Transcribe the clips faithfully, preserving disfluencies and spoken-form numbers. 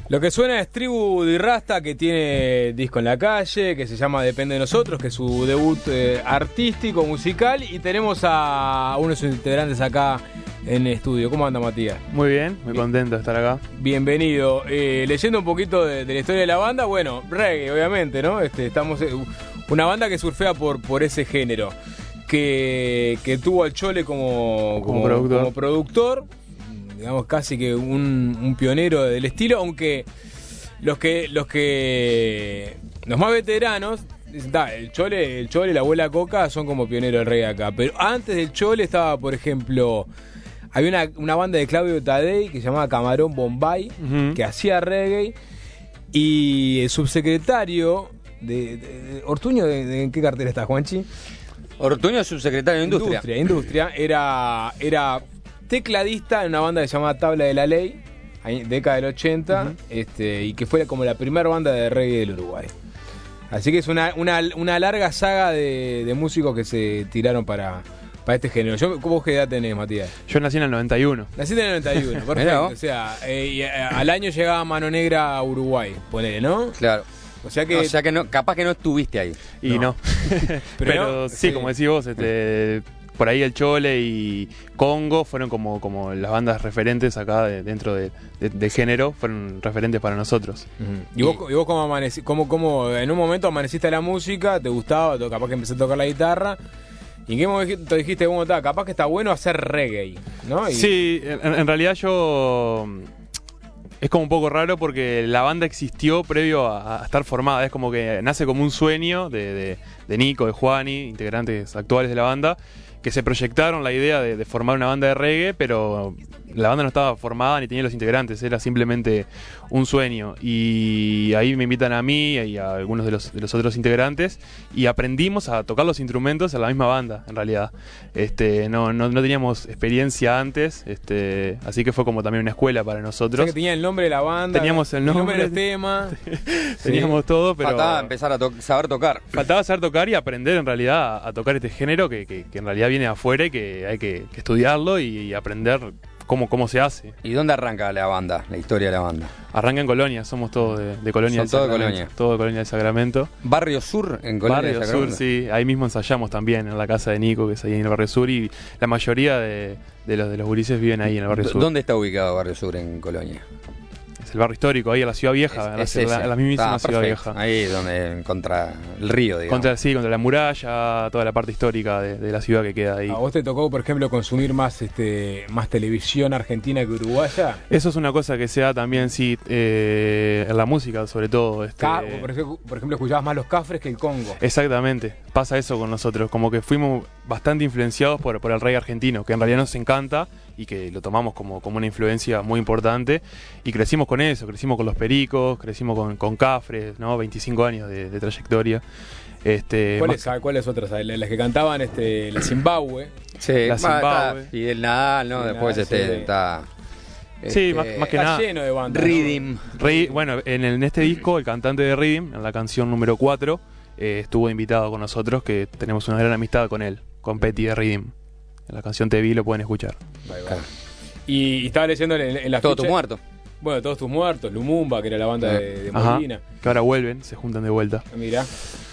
Lo que suena es Tribu Di Rasta, que tiene disco en la calle, que se llama Depende de Nosotros, que es su debut eh, artístico, musical, y tenemos a uno de sus integrantes acá en estudio. ¿Cómo anda, Matías? Muy bien, muy bien. Contento de estar acá. Bienvenido. Eh, leyendo un poquito de, de la historia de la banda, bueno, reggae, obviamente, ¿no? Este, estamos eh, una banda que surfea por, por ese género, que, que tuvo al Chole como, Como como, productor. como productor. Digamos casi que un, un pionero del estilo, aunque los que los que los más veteranos dicen, da, el Chole, el Chole y la abuela Coca son como pioneros del reggae acá, pero antes del Chole estaba, por ejemplo, había una, una banda de Claudio Tadei que se llamaba Camarón Bombay, uh-huh. que hacía reggae, y el subsecretario de, de, de Ortuño, de, de, ¿en qué cartera está, Juanchi? Ortuño es subsecretario de Industria. Industria, Industria era era tecladista en una banda que se llamaba Tabla de la Ley, década del ochenta, uh-huh. este, y que fue como la primera banda de reggae del Uruguay. Así que es una, una, una larga saga de, de músicos que se tiraron para, para este género. Yo, ¿cómo qué edad tenés, Matías? Yo nací en el noventa y uno. Nací en el noventa y uno, perfecto. O sea, eh, y, eh, al año llegaba Mano Negra a Uruguay, ponele, ¿no? Claro. O sea que, o sea que no, capaz que no estuviste ahí. Y no. no. Pero, Pero no, sí, sí, como decís vos, este... por ahí el Chole y Congo fueron como, como las bandas referentes acá de, dentro de, de, de género, fueron referentes para nosotros. Uh-huh. ¿Y vos, y vos cómo amaneciste? ¿Cómo, cómo en un momento amaneciste a la música? ¿Te gustaba? Capaz que empecé a tocar la guitarra. ¿Y en qué momento te dijiste, bueno, está, capaz que está bueno hacer reggae, ¿no? Y... Sí, en, en realidad yo... Es como un poco raro porque la banda existió previo a, a estar formada. Es como que nace como un sueño de, de, de Nico, de Juani, integrantes actuales de la banda, que se proyectaron la idea de, de formar una banda de reggae, pero la banda no estaba formada ni tenía los integrantes, era simplemente un sueño. Y ahí me invitan a mí y a algunos de los, de los otros integrantes y aprendimos a tocar los instrumentos en la misma banda, en realidad. Este, no, no, no teníamos experiencia antes, este, así que fue como también una escuela para nosotros. O sea que tenía el nombre de la banda, teníamos el nombre, el nombre de los temas. Teníamos sí. todo, pero... Faltaba empezar a to- saber tocar. Faltaba saber tocar y aprender en realidad a, a tocar este género que, que, que en realidad viene de afuera y que hay que, que estudiarlo y, y aprender cómo, cómo se hace. ¿Y dónde arranca la banda, la historia de la banda? Arranca en Colonia, somos todos de, de Colonia del Son todo de Sacramento. Colonia. Todo de Colonia del Sacramento. Barrio Sur en Colonia Barrio del Sacramento. Sur, sí, ahí mismo ensayamos también, en la casa de Nico, que es ahí en el Barrio Sur, y la mayoría de, de los de los gurises viven ahí en el Barrio D- Sur. ¿Dónde está ubicado Barrio Sur en Colonia? Es el barrio histórico, ahí en la Ciudad Vieja, es, en, es la, en la mismísima ah, Ciudad perfecto. Vieja. Ahí donde contra el río, digamos. Contra, sí, contra la muralla, toda la parte histórica de, de la ciudad que queda ahí. ¿A vos te tocó, por ejemplo, consumir más este más televisión argentina que uruguaya? Eso es una cosa que se da también, sí, eh, en la música, sobre todo. Este... Ca- por, ejemplo, por ejemplo, escuchabas más los Cafres que el Congo. Exactamente, pasa eso con nosotros, como que fuimos bastante influenciados por, por el reggae argentino, que en realidad nos encanta y que lo tomamos como, como una influencia muy importante, y crecimos con eso, crecimos con los Pericos, crecimos con, con Cafres, ¿no? veinticinco años de, de trayectoria. Este, ¿Cuáles, más... ¿Cuáles otras? Las que cantaban este, la Zimbabue. Sí, la Zimbabue. Está Fidel Nadal, ¿no? Fidel Después Nadal, este, sí. está... Sí, este, más, más que está nada. lleno de bandas. Reading. Re- bueno, en, el- en este disco, el cantante de Reading, en la canción número cuatro, eh, estuvo invitado con nosotros, que tenemos una gran amistad con él, con Petty de Reading. En la canción Te Vi lo pueden escuchar. Ahí va. Y, y estaba leyendo en, en la Todo ficha- tu muerto. Bueno, Todos Tus Muertos, Lumumba, que era la banda de, de Ajá, Molina. que ahora vuelven, se juntan de vuelta. Mirá.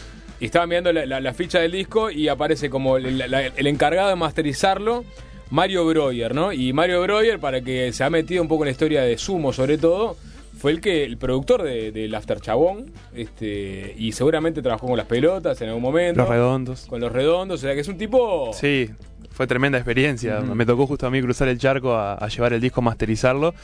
Y estaba mirando la, la, la ficha del disco y aparece como el, la- el encargado de masterizarlo, Mario Breuer, ¿no? Y Mario Breuer, para que se ha metido un poco en la historia de Sumo, sobre todo, fue el que el productor de, del After Chabón, este, y seguramente trabajó con Las Pelotas en algún momento. Los Redondos. Con Los Redondos, o sea que es un tipo... Sí, fue tremenda experiencia. Mm. Me tocó justo a mí cruzar el charco a, a llevar el disco, masterizarlo.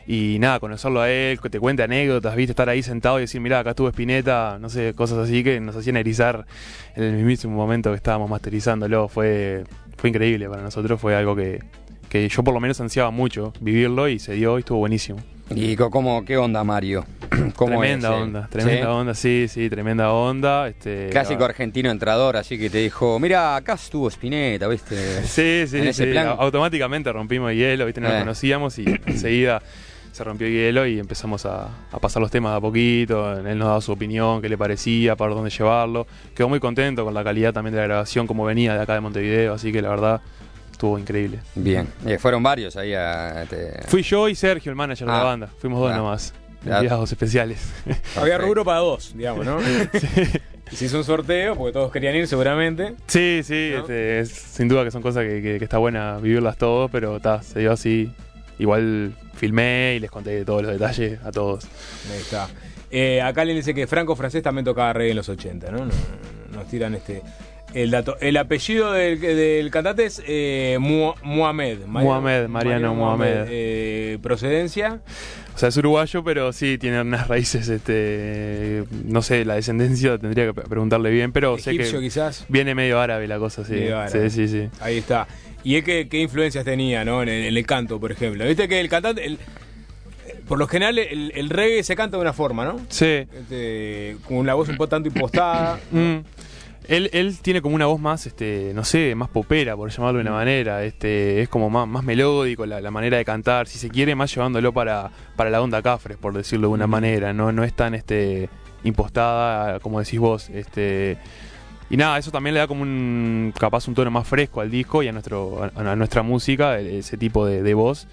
Y nada, conocerlo a él, que te cuente anécdotas, viste, estar ahí sentado y decir, mirá, acá estuvo Spinetta, no sé, cosas así que nos hacían erizar en el mismísimo momento que estábamos masterizándolo. Fue, fue increíble para nosotros, fue algo que, que yo por lo menos ansiaba mucho vivirlo y se dio y estuvo buenísimo. ¿Y co- cómo, qué onda, Mario? ¿Cómo Tremenda es, eh? onda, tremenda ¿Sí? onda, sí, sí, tremenda onda. Este, Clásico argentino entrador, así que te dijo, mira, acá estuvo Spinetta, ¿viste? Sí, sí, En ese sí. plan. Automáticamente rompimos el hielo, ¿viste? No Eh. lo conocíamos y enseguida se rompió el hielo y empezamos a, a pasar los temas de a poquito. Él nos daba su opinión, qué le parecía, para dónde llevarlo. Quedó muy contento con la calidad también de la grabación, como venía de acá de Montevideo, así que la verdad estuvo increíble. Bien. Eh, fueron varios ahí a... Este... Fui yo y Sergio, el manager de Ah. la banda. Fuimos dos Ah. nomás. enviados especiales. Había rubro para dos, digamos, ¿no? Sí. Se hizo un sorteo, porque todos querían ir seguramente. Sí, sí, ¿no? este, es- sin duda que son cosas que, que- que está buena vivirlas todos, pero ta, se dio así. Igual filmé y les conté todos los detalles a todos. Ahí está. Eh, acá le dice que Franco Francés también tocaba reggae en los ochenta, ¿no? Nos, nos tiran este el dato. El apellido del, del cantante es eh, Mu- Muhammad. Muhammad, Mariano Muhammad. Eh, procedencia. O sea, es uruguayo, pero sí tiene unas raíces, este, no sé, la descendencia tendría que preguntarle bien, pero sé Egipcio, que quizás. viene medio árabe la cosa, sí. Medio árabe. Sí, sí, sí. Ahí está. ¿Y es que, qué influencias tenía, ¿no? En el, en el canto, por ejemplo. Viste que el cantante, el- por lo general, el, el reggae se canta de una forma, ¿no? Sí. Este, con una voz un poco tanto impostada. Mm. Él, él tiene como una voz más, este, no sé, más popera, por llamarlo de una manera. Este, es como más, más melódico la, la manera de cantar, si se quiere, más llevándolo para, para la onda Cafres, por decirlo de una manera. No, no es tan este, impostada, como decís vos. Este, y nada, eso también le da como un, capaz un tono más fresco al disco y a nuestro, a, a nuestra música, ese tipo de, de voz.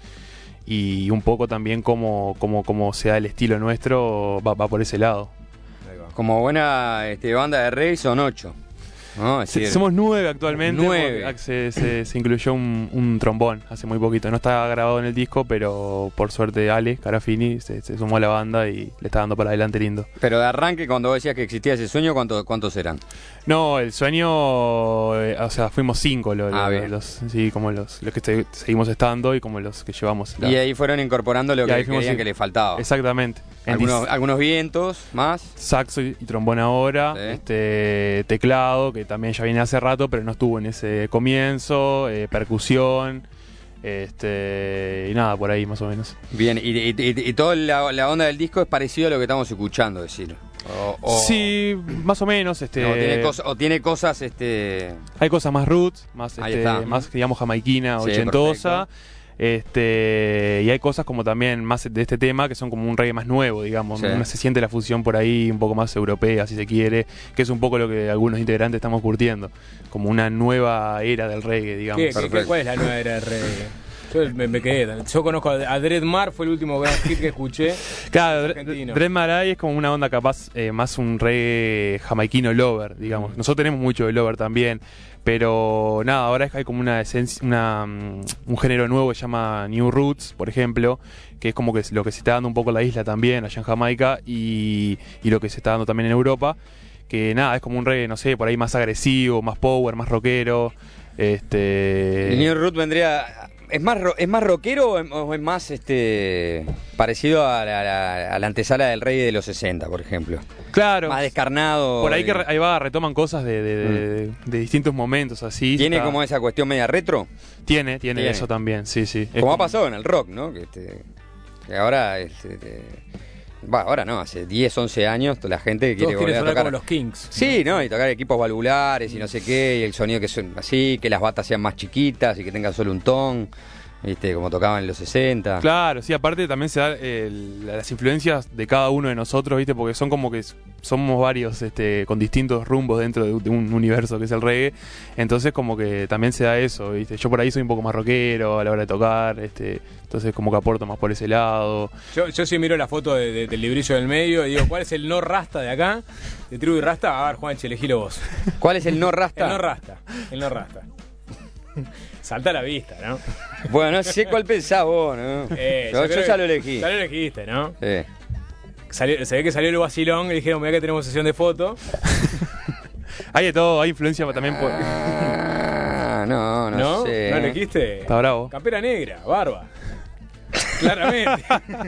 Y un poco también como, como, como sea el estilo nuestro, va, va por ese lado. Ahí va. Como buena este, banda de reggae son ocho. ¿no? Es Sí, decir, somos nueve actualmente. Nueve. porque Se, se- se incluyó un, un trombón hace muy poquito. No está grabado en el disco, pero por suerte Ale Carafini se, se sumó a la banda y le está dando para adelante lindo. Pero de arranque, cuando vos decías que existía ese sueño, ¿cuántos, cuántos eran? No, el sueño, eh, o sea, fuimos cinco los, Ah, los- bien. los- sí, como los, los que te- seguimos estando y como los que llevamos. la- Y ahí fueron incorporando lo Y que ahí fuimos, querían sí. que le faltaba. Exactamente. En Algunos, dis- algunos vientos más. saxo y, y trombón ahora, Sí. este teclado, que también ya viene hace rato, pero no estuvo en ese comienzo, eh, percusión, este y nada, por ahí más o menos. Bien, y, y, y- y toda la, la onda del disco es parecido a lo que estamos escuchando, decir. O, o- Sí, más o menos, este no, tiene cos- o tiene cosas, este. hay cosas más roots, más Ahí este, está. más digamos jamaiquina, Sí, ochentosa. Este, y hay cosas como también más de este tema que son como un reggae más nuevo, digamos. Sí. Uno se siente la fusión por ahí un poco más europea, si se quiere, que es un poco lo que algunos integrantes estamos curtiendo, como una nueva era del reggae, digamos. ¿Qué, qué- Perfecto. ¿Cuál es la nueva era de reggae? Yo me, me quedé. Yo conozco a Dread Mar, fue el último gran hit que escuché. Claro, Argentino. Dread Marai es como una onda capaz eh, más un reggae jamaiquino lover, digamos. Nosotros tenemos mucho de lover también, pero nada, ahora es- hay como una esencia, una, mm, un género nuevo que se llama New Roots, por ejemplo, que es como que es lo que se está dando un poco en la isla también, allá en Jamaica, y, y lo que se está dando también en Europa, que nada, es como un reggae, no sé, por ahí más agresivo, más power, más rockero. Este... El New Root vendría. ¿Es más, ro- ¿Es más rockero o es, o es más este parecido a la, a la- a la antesala del reggae de los sesenta, por ejemplo? Claro. Más descarnado. Por ahí que y- re- ahí va, retoman cosas de, de, de- de distintos momentos así. ¿Tiene está- como esa cuestión media retro? Tiene, tiene, Tiene. eso también, sí, sí. Es Como ha como- pasado en el rock, ¿no? Que, este, que ahora. Este, de- va, ahora no, hace diez, once años la gente quiere Todos volver quieren a sonar tocar. como los Kings. Sí, ¿no? Y tocar equipos valvulares y no sé qué, y el sonido que son así, que las batas sean más chiquitas y que tengan solo un ton, ¿viste? Como tocaban en los sesenta. Claro, sí, aparte también se da el- las influencias de cada uno de nosotros, ¿viste? Porque son como que s- somos varios este, con distintos rumbos dentro de, de un universo que es el reggae. Entonces como que también se da eso, ¿viste? Yo por ahí soy un poco más rockero a la hora de tocar, este, entonces como que aporto más por ese lado. Yo, yo sí miro la foto de- de- del librillo del medio y digo, ¿cuál es el no rasta de acá? De tribu y rasta. A ver, Juanchi, elegilo vos. ¿Cuál es el no rasta? El no rasta. El no rasta. Salta a la vista, ¿no? Bueno, no sé cuál pensás vos, ¿no? Eh, yo, yo creo ya que- lo elegí. Ya lo elegiste, ¿no? Sí. Salió- se ve que salió el vacilón y dijeron, mira que tenemos sesión de foto. Hay de todo, hay influencia también por... Ah, no, no, ¿No? sé. ¿No elegiste? Está bravo. Campera negra, barba. Claramente.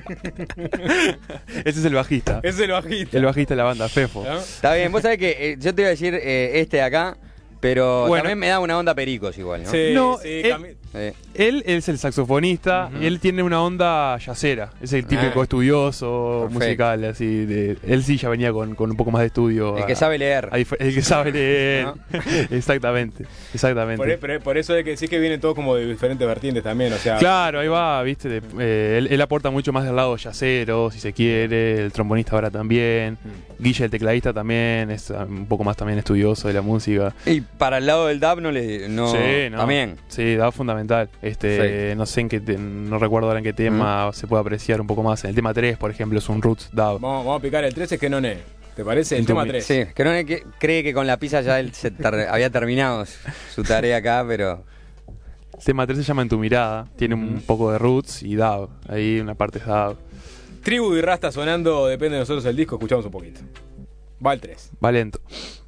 Ese es el bajista. Ese es el bajista. El bajista de la banda, Fefo. ¿No? Está bien, vos sabés que eh, yo te iba a decir eh, este de acá, pero Bueno. también me da una onda pericos igual, ¿no? Sí, No, sí, eh, cami- Sí. Él es el saxofonista, Ujú. él tiene una onda yacera, es el típico Ah. estudioso Perfecto. musical, así de, él sí ya venía con, con un poco más de estudio. El a- que sabe leer. a dif- el que sabe leer, ¿No? exactamente, exactamente. por, e- por e- por eso de que sí que vienen todos como de diferentes vertientes también, o sea. Claro, ahí va, viste, de- eh, él, él aporta mucho más del lado yacero, si se quiere, el trombonista ahora también, Mm. Guille el tecladista también, es ah, un poco más también estudioso de la música. Y para el lado del dub no le. No, sí, no. También. Sí, dub fundamental. Este, Sí. No sé en qué. Te, no recuerdo ahora en qué tema mm. se puede apreciar un poco más. En el tema tres, por ejemplo, es un roots dub. Vamos, vamos a picar el tres, es que no ne. ¿Te parece? El tema tres. Sí, que no que, cree que con la pizza ya él se tar, había terminado su tarea acá, pero. El tema tres se llama En tu mirada. Tiene mm. un poco de roots y dub. Ahí una parte es dub. Tribu y Rasta sonando, depende de nosotros el disco, escuchamos un poquito. Va el tres. Va lento.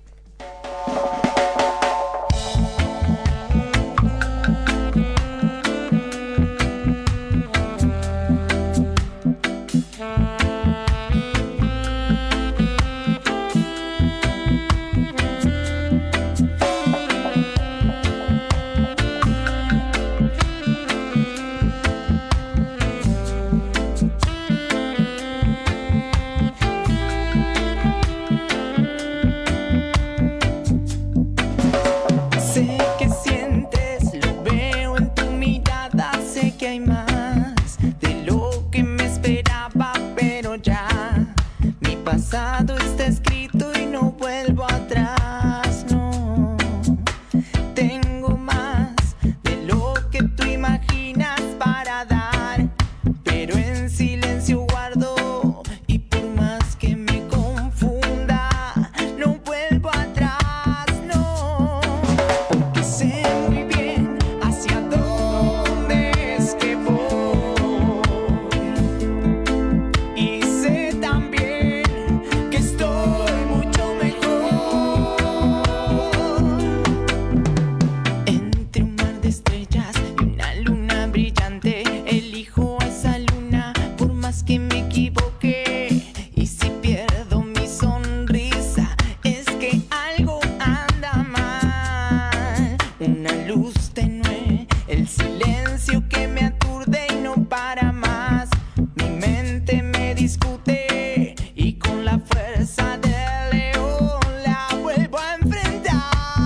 Está escrito y no vuelvo atrás, no. Tengo más de lo que tú imaginas para dar, pero en silencio guardo y por más que me confunda, no vuelvo atrás, no. Porque sé muy bien hacia dónde es que voy y sé también estoy mucho mejor. Entre un mar de estrellas y una luna brillante, elijo a esa luna por más que me equivoque. Y si pierdo mi sonrisa, es que algo anda mal. Una luz tenue, el silencio que me aturde y no para más. Mi mente me discute y con la fuerza del león la vuelvo a enfrentar.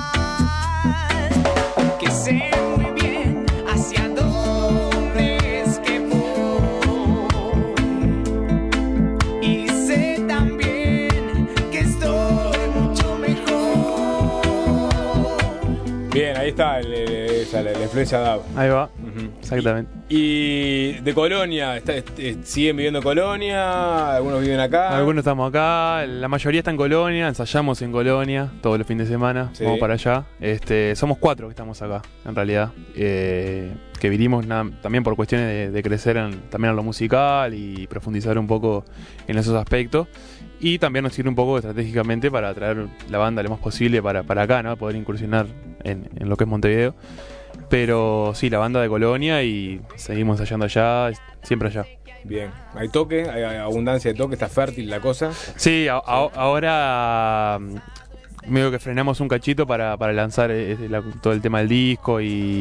Porque sé muy bien hacia dónde es que voy y sé también que estoy mucho mejor. Bien, ahí está el, el, esa, la, la influencia dub. Ahí va. Uh-huh. Exactamente. Y, y de Colonia, está, est- ¿siguen viviendo en Colonia? ¿Algunos viven acá? Algunos estamos acá, la mayoría está en Colonia, ensayamos en Colonia todos los fines de semana, Sí. vamos para allá. Este, somos cuatro que estamos acá, en realidad, eh, que vinimos na- también por cuestiones de, de crecer en, también en lo musical y profundizar un poco en esos aspectos. Y también nos sirve un poco estratégicamente para traer la banda lo más posible para, para acá, ¿no? Poder incursionar en, en lo que es Montevideo. Pero sí, la banda de Colonia y seguimos ensayando allá, siempre allá. Bien, hay toque, hay hay abundancia de toque, está fértil la cosa. Sí, a- a- ahora mm, medio que frenamos un cachito para, para lanzar eh, la- todo el tema del disco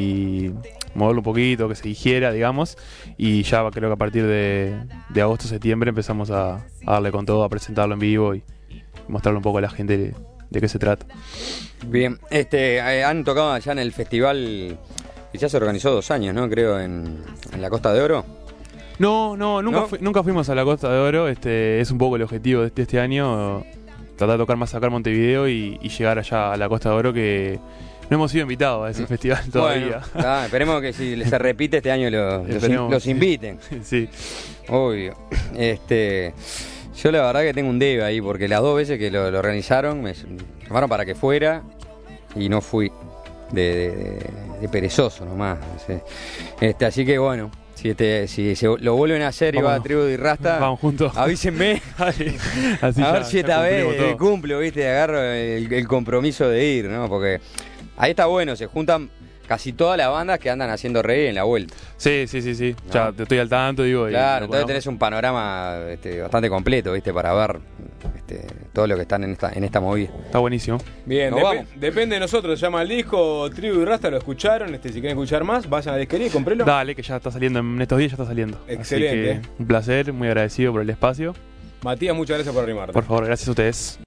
y moverlo un poquito, que se digiera, digamos. Y ya creo que a partir de, de agosto, septiembre empezamos a, a darle con todo, a presentarlo en vivo y mostrarle un poco a la gente de, de qué se trata. Bien, este, eh, han tocado allá en el festival que ya se organizó dos años, ¿no? Creo, en, en la Costa de Oro. No, no, nunca, ¿No? Fu- nunca fuimos a la Costa de Oro. Este es un poco el objetivo de este, este año, tratar de tocar más acá en Montevideo y, y llegar allá a la Costa de Oro, que no hemos sido invitados a ese festival todavía. Bueno, ah, esperemos que si se repite este año lo- los, Esperemos, los sí. inviten. Sí. Obvio. Este, yo la verdad que tengo un debe ahí, porque las dos veces que lo, lo organizaron me llamaron para que fuera y no fui. De, de- de perezoso nomás. Sí. Este, así que bueno, si, este, si se lo vuelven a hacer y va a Vámonos. Tribu y Rasta, Vamos juntos. avísenme. Así A ya- ver si ya esta vez cumplimos todo. cumplo, ¿viste? Agarro el, el compromiso de ir, ¿no? Porque ahí está bueno, se juntan casi todas las bandas que andan haciendo reggae en la vuelta. Sí, sí, sí, sí. No. Ya te estoy al tanto, digo. y Claro, lo entonces conozco. tenés un panorama este, bastante completo, ¿viste? Para ver este, todo lo que están en esta, en esta movida. Está buenísimo. Bien, Nos depe- vamos. depende de nosotros, se llama el disco Tribu y Rasta, lo escucharon, este, si quieren escuchar más, vayan a la disquería y cómprelo. Dale, que ya está saliendo en estos días, ya está saliendo. Excelente. Así que un placer, muy agradecido por el espacio. Matías, muchas gracias por arrimarte. Por favor, gracias a ustedes.